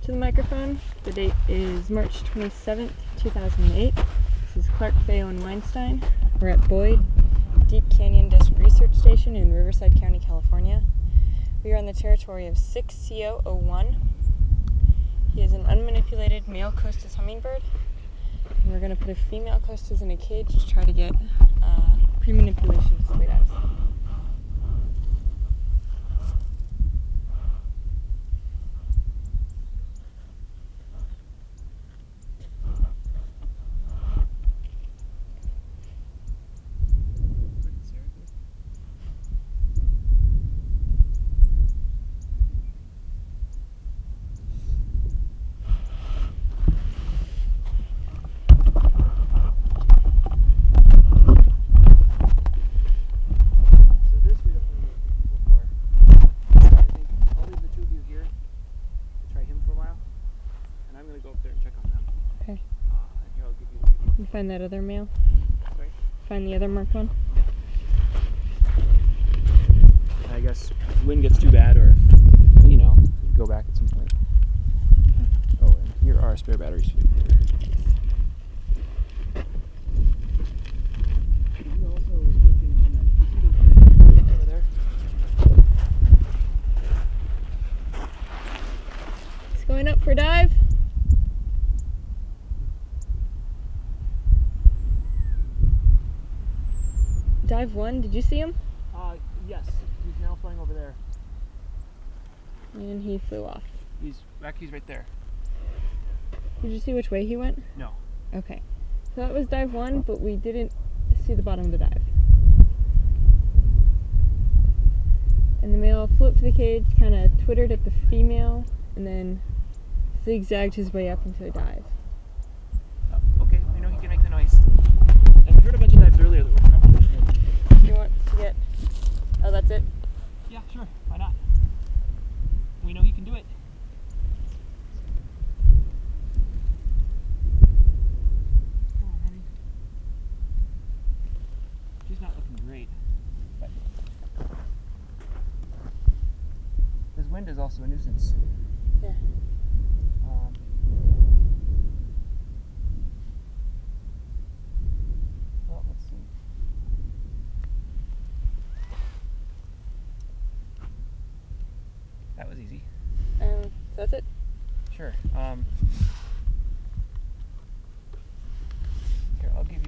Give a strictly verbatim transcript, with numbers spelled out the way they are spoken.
to the microphone. The date is March twenty-seventh, two thousand eight. This is Clark, Feo, and Weinstein. We're at Boyd Deep Canyon Desert Research Station in Riverside County, California. We are on the territory of six C zero zero one. He is an unmanipulated male Costus hummingbird. And we're going to put a female Costus in a cage to try to get uh, pre-manipulation display dives. Okay. Uh, and here I'll give you the radio. You find that other male? Sorry? Find the other marked one? I guess if the wind gets too bad, or if, you know, go back at some point. Oh, and here are spare batteries for you. Over there. He's going up for a dive. Dive one, did you see him? Uh, yes. He's now flying over there. And he flew off. He's back. He's right there. Did you see which way he went? No. Okay. So that was dive one, but we didn't see the bottom of the dive. And the male flew up to the cage, kind of twittered at the female, and then zigzagged his way up into a dive. Oh, okay. We know he can make the noise. And we heard a bunch of dives earlier that were probably pushing him. Do you want to get... Oh, that's it? Yeah, sure. Why not? We know he can do it. Come on, honey. She's not looking great. But this wind is also a nuisance. Yeah. Um, well, let's see. That was easy. Um, so that's it? Sure. Um,